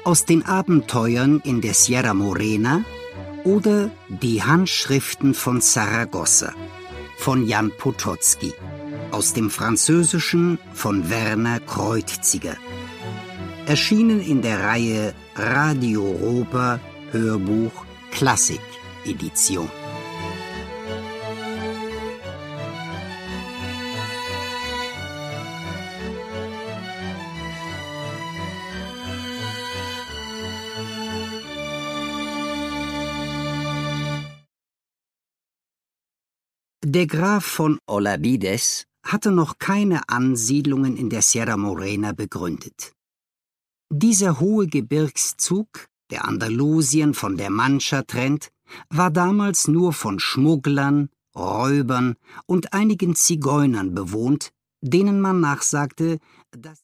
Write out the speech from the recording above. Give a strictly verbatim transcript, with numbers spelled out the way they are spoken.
Aus den Abenteuern in der Sierra Morena oder Die Handschriften von Saragossa von Jan Potocki, aus dem Französischen von Werner Kreutziger. Erschienen in der Reihe Radio Rober Hörbuch Klassik Edition. Der Graf von Olavides hatte noch keine Ansiedlungen in der Sierra Morena begründet. Dieser hohe Gebirgszug, der Andalusien von der Mancha trennt, war damals nur von Schmugglern, Räubern und einigen Zigeunern bewohnt, denen man nachsagte, dass